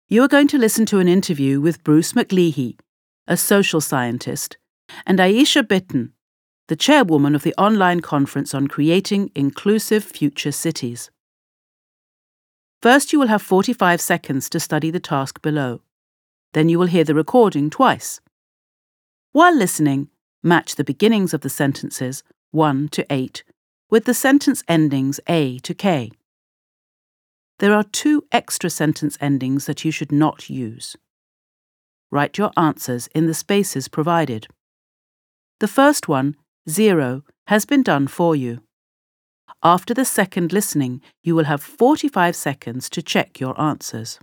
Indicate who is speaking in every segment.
Speaker 1: You are going to listen to an interview with Bruce McLeahy, a social scientist, and Aisha Bitton, the chairwoman of the online conference on creating inclusive future cities. First, you will have 45 seconds to study the task below. Then you will hear the recording twice. While listening, match the beginnings of the sentences 1 to 8 with the sentence endings A to K. There are 2 extra sentence endings that you should not use. Write your answers in the spaces provided. The first one, 0, has been done for you. After the second listening, you will have 45 seconds to check your answers.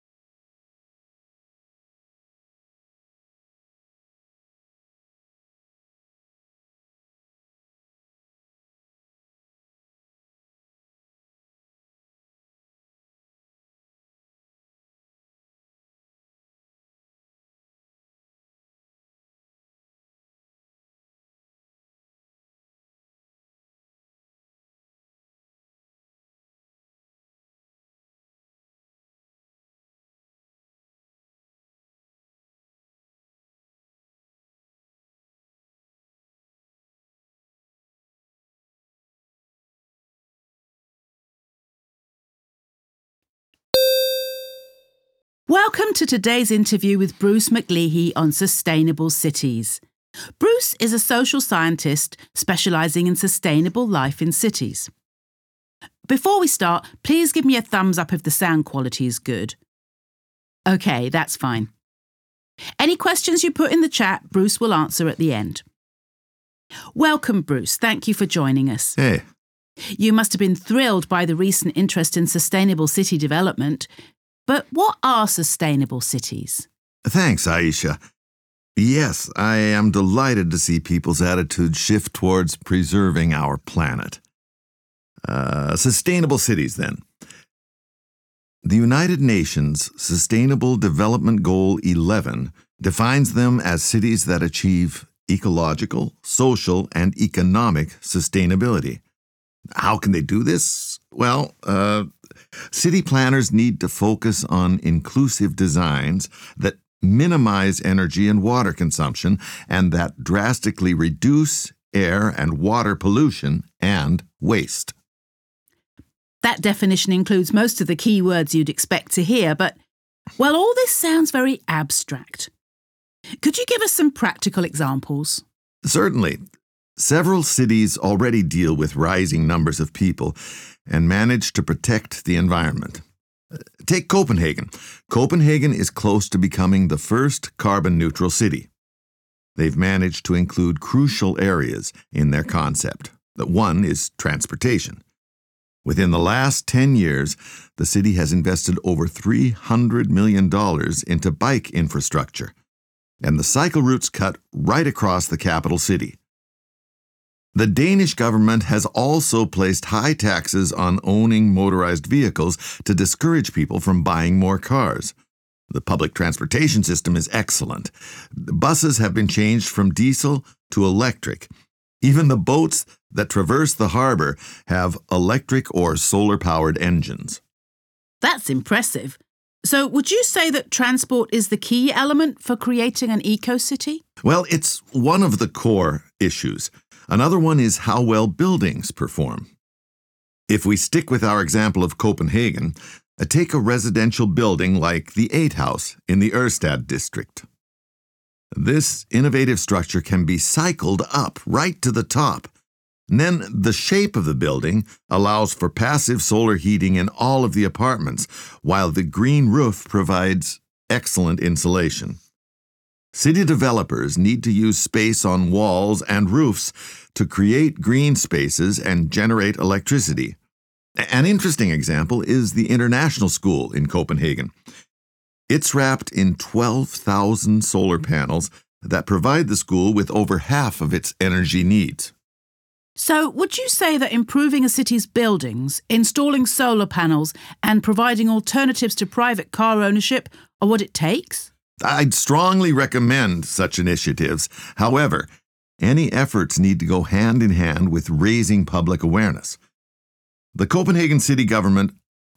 Speaker 1: Welcome to today's interview with Bruce McLeahy on sustainable cities. Bruce is a social scientist specialising in sustainable life in cities. Before we start, please give me a thumbs up if the sound quality is good. OK, that's fine. Any questions you put in the chat, Bruce will answer at the end. Welcome, Bruce. Thank you for joining us.
Speaker 2: Hey.
Speaker 1: You must have been thrilled by the recent interest in sustainable city development. But what are sustainable cities?
Speaker 2: Thanks, Aisha. Yes, I am delighted to see people's attitudes shift towards preserving our planet. Sustainable cities, then. The United Nations Sustainable Development Goal 11 defines them as cities that achieve ecological, social, and economic sustainability. How can they do this? Well, city planners need to focus on inclusive designs that minimize energy and water consumption and that drastically reduce air and water pollution and waste.
Speaker 1: That definition includes most of the key words you'd expect to hear, but, well, all this sounds very abstract. Could you give us some practical examples?
Speaker 2: Certainly. Several cities already deal with rising numbers of people and manage to protect the environment. Take Copenhagen. Copenhagen is close to becoming the first carbon-neutral city. They've managed to include crucial areas in their concept. One is transportation. Within the last 10 years, the city has invested over $300 million into bike infrastructure, and the cycle routes cut right across the capital city. The Danish government has also placed high taxes on owning motorized vehicles to discourage people from buying more cars. The public transportation system is excellent. Buses have been changed from diesel to electric. Even the boats that traverse the harbor have electric or solar-powered engines.
Speaker 1: That's impressive. So would you say that transport is the key element for creating an eco-city?
Speaker 2: Well, it's one of the core issues. Another one is how well buildings perform. If we stick with our example of Copenhagen, take a residential building like the 8 House in the Ørestad district. This innovative structure can be cycled up right to the top. And then the shape of the building allows for passive solar heating in all of the apartments, while the green roof provides excellent insulation. City developers need to use space on walls and roofs to create green spaces and generate electricity. An interesting example is the International School in Copenhagen. It's wrapped in 12,000 solar panels that provide the school with over half of its energy needs.
Speaker 1: So would you say that improving a city's buildings, installing solar panels, and providing alternatives to private car ownership are what it takes?
Speaker 2: I'd strongly recommend such initiatives. However, any efforts need to go hand in hand with raising public awareness. The Copenhagen city government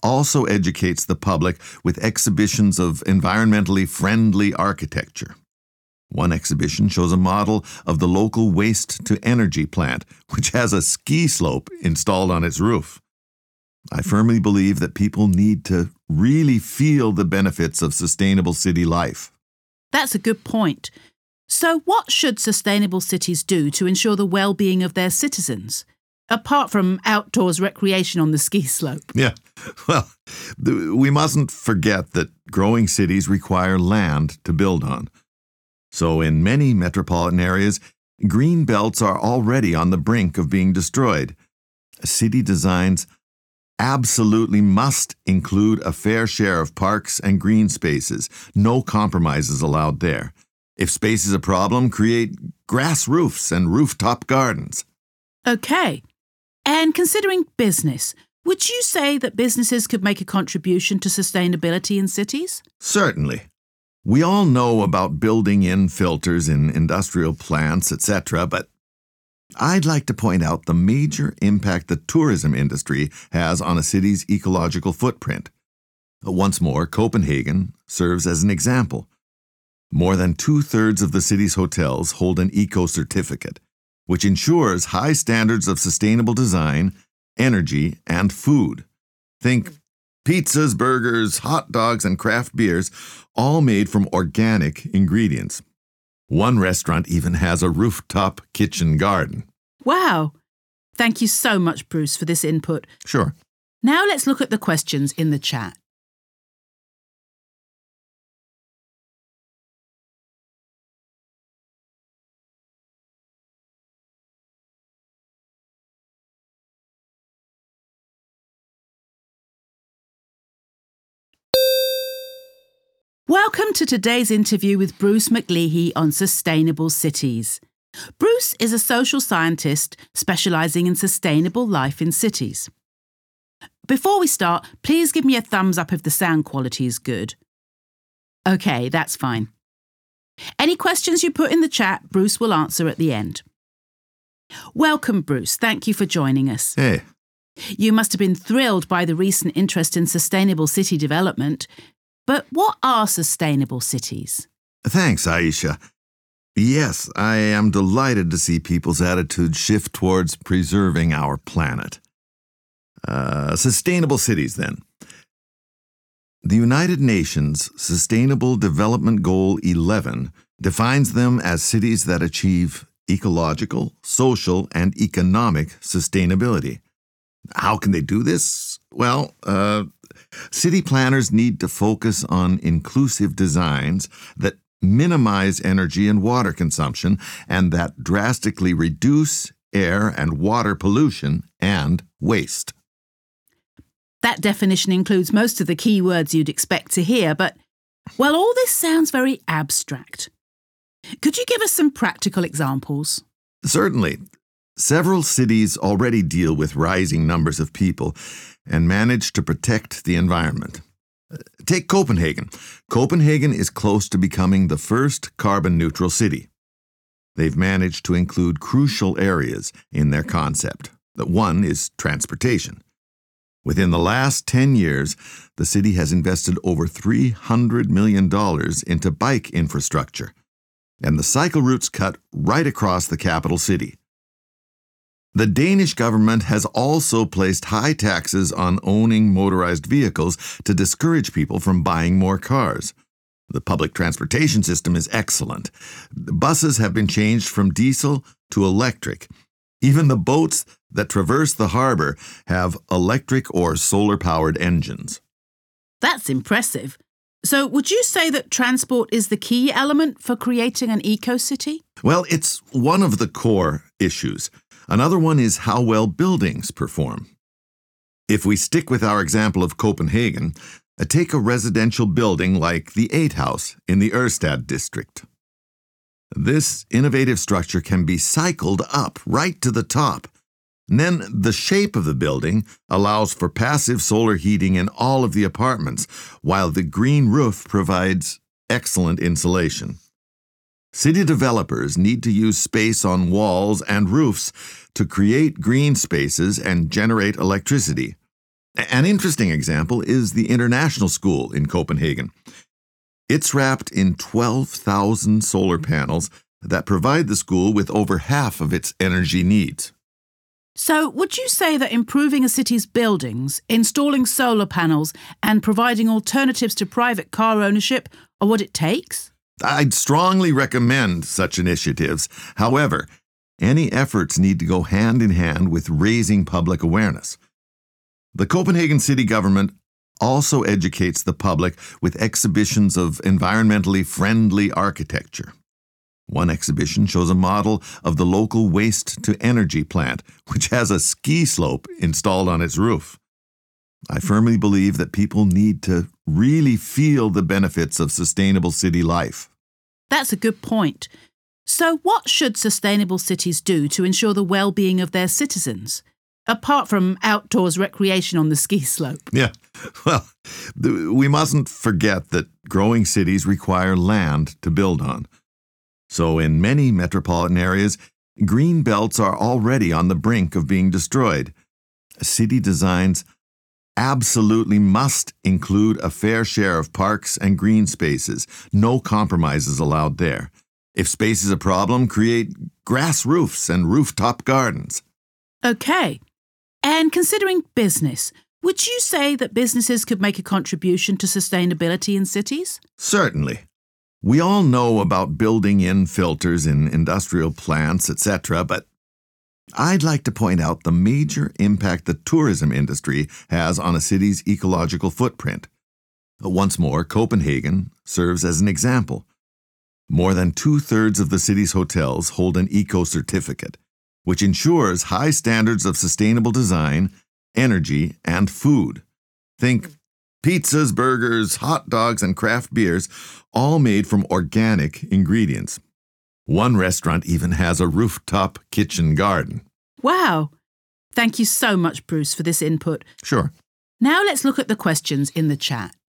Speaker 2: also educates the public with exhibitions of environmentally friendly architecture. One exhibition shows a model of the local waste-to-energy plant, which has a ski slope installed on its roof. I firmly believe that people need to really feel the benefits of sustainable city life.
Speaker 1: That's a good point. So what should sustainable cities do to ensure the well-being of their citizens, apart from outdoors recreation on the ski slope?
Speaker 2: Yeah, well, we mustn't forget that growing cities require land to build on. So in many metropolitan areas, green belts are already on the brink of being destroyed. City designs absolutely must include a fair share of parks and green spaces. No compromises allowed there. If space is a problem, create grass roofs and rooftop gardens.
Speaker 1: Okay. And considering business, would you say that businesses could make a contribution to sustainability in cities?
Speaker 2: Certainly. We all know about building in filters in industrial plants, etc., but I'd like to point out the major impact the tourism industry has on a city's ecological footprint. Once more, Copenhagen serves as an example. More than 2/3 of the city's hotels hold an eco-certificate, which ensures high standards of sustainable design, energy, and food. Think pizzas, burgers, hot dogs, and craft beers, all made from organic ingredients. One restaurant even has a rooftop kitchen garden.
Speaker 1: Wow! Thank you so much, Bruce, for this input.
Speaker 2: Sure.
Speaker 1: Now let's look at the questions in the chat. Welcome to today's interview with Bruce McLeahy on sustainable cities. Bruce is a social scientist specialising in sustainable life in cities. Before we start, please give me a thumbs up if the sound quality is good. OK, that's fine. Any questions you put in the chat, Bruce will answer at the end. Welcome, Bruce. Thank you for joining us.
Speaker 2: Hey.
Speaker 1: You must have been thrilled by the recent interest in sustainable city development. But what are sustainable cities?
Speaker 2: Thanks, Aisha. Yes, I am delighted to see people's attitudes shift towards preserving our planet. Sustainable cities, then. The United Nations Sustainable Development Goal 11 defines them as cities that achieve ecological, social, and economic sustainability. How can they do this? Well, city planners need to focus on inclusive designs that minimize energy and water consumption and that drastically reduce air and water pollution and waste.
Speaker 1: That definition includes most of the key words you'd expect to hear, but, well, all this sounds very abstract. Could you give us some practical examples?
Speaker 2: Certainly. Several cities already deal with rising numbers of people and manage to protect the environment. Take Copenhagen. Copenhagen is close to becoming the first carbon-neutral city. They've managed to include crucial areas in their concept. One is transportation. Within the last 10 years, the city has invested over $300 million into bike infrastructure, and the cycle routes cut right across the capital city. The Danish government has also placed high taxes on owning motorized vehicles to discourage people from buying more cars. The public transportation system is excellent. Buses have been changed from diesel to electric. Even the boats that traverse the harbor have electric or solar-powered engines.
Speaker 1: That's impressive. So would you say that transport is the key element for creating an eco-city?
Speaker 2: Well, it's one of the core issues. Another one is how well buildings perform. If we stick with our example of Copenhagen, take a residential building like the 8 House in the Ørestad district. This innovative structure can be cycled up right to the top. And then the shape of the building allows for passive solar heating in all of the apartments, while the green roof provides excellent insulation. City developers need to use space on walls and roofs to create green spaces and generate electricity. An interesting example is the International School in Copenhagen. It's wrapped in 12,000 solar panels that provide the school with over half of its energy needs.
Speaker 1: So, would you say that improving a city's buildings, installing solar panels, and providing alternatives to private car ownership are what it takes?
Speaker 2: I'd strongly recommend such initiatives. However, any efforts need to go hand in hand with raising public awareness. The Copenhagen city government also educates the public with exhibitions of environmentally friendly architecture. One exhibition shows a model of the local waste-to-energy plant, which has a ski slope installed on its roof. I firmly believe that people need to really feel the benefits of sustainable city life.
Speaker 1: That's a good point. So what should sustainable cities do to ensure the well-being of their citizens, apart from outdoors recreation on the ski slope?
Speaker 2: Yeah, well, we mustn't forget that growing cities require land to build on. So in many metropolitan areas, green belts are already on the brink of being destroyed. City designs absolutely must include a fair share of parks and green spaces. No compromises allowed there. If space is a problem, create grass roofs and rooftop gardens.
Speaker 1: Okay. And considering business, would you say that businesses could make a contribution to sustainability in cities?
Speaker 2: Certainly. We all know about building in filters in industrial plants, etc., but I'd like to point out the major impact the tourism industry has on a city's ecological footprint. Once more, Copenhagen serves as an example. More than 2/3 of the city's hotels hold an eco-certificate, which ensures high standards of sustainable design, energy, and food. Think pizzas, burgers, hot dogs, and craft beers, all made from organic ingredients. One restaurant even has a rooftop kitchen garden.
Speaker 1: Wow! Thank you so much, Bruce, for this input.
Speaker 2: Sure.
Speaker 1: Now let's look at the questions in the chat.